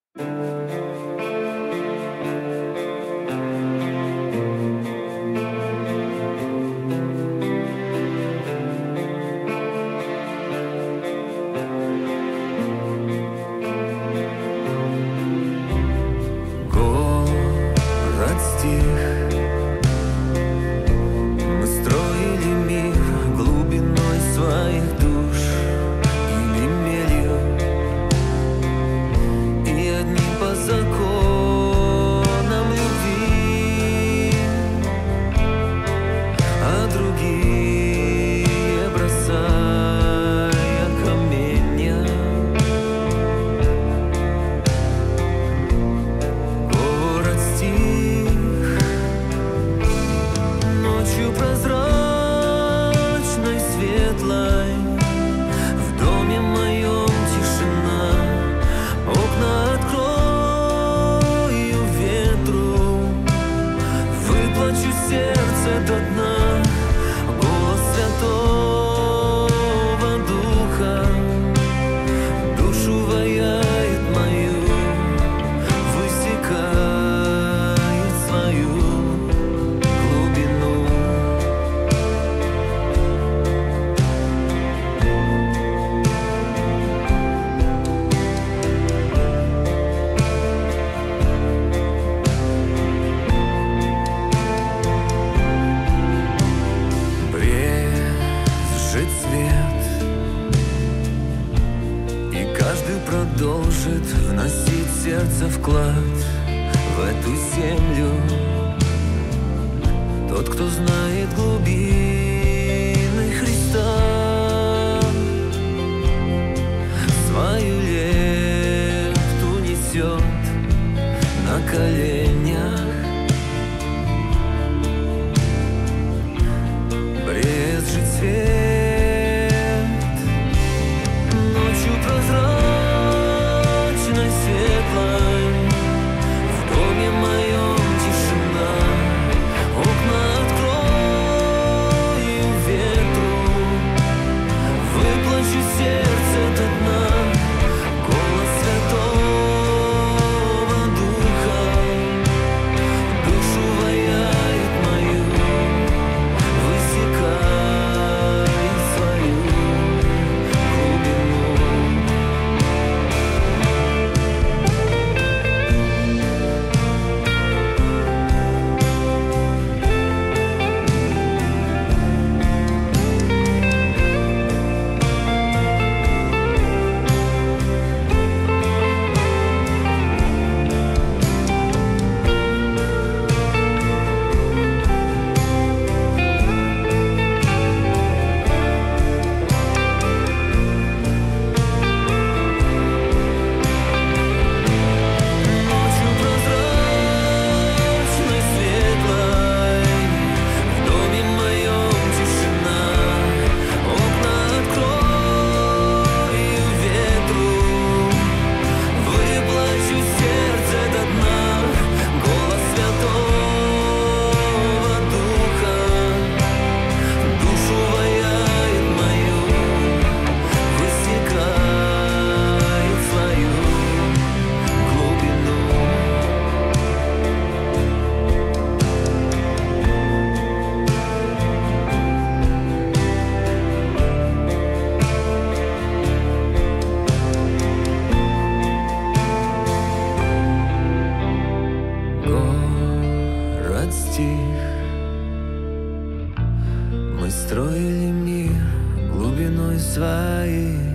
Город стих, мы строили мир глубиной своих душ или мелью, и одним по законам любви, а другие бросая каменья. Город стих, ночью прозрачной, светлой, в доме моем тишина. Окна открою ветру, выплачу сердце до дна. Голос Святого Духа душу ваяет мою, высекает свою глубину. Брежет свет, и каждый продолжит вносить сердце вклад в эту землю. Тот, кто знает глубины Христа, свою лепту несет на коленях. Брезжит свет, ночью прозрачной, светлой, в доме моем тишина. Окна открою ветру, выплачу сердце до дна. Голос Святого Духа душу ваяет мою, высекает свою глубину. Ночью прозрачной, светлой, в доме моем тишина. Окна открою ветру, выплачу сердце до дна. Голос Святого Духа душу ваяет мою, высекает свою глубину. Город стих, мы строили мир глубиной своих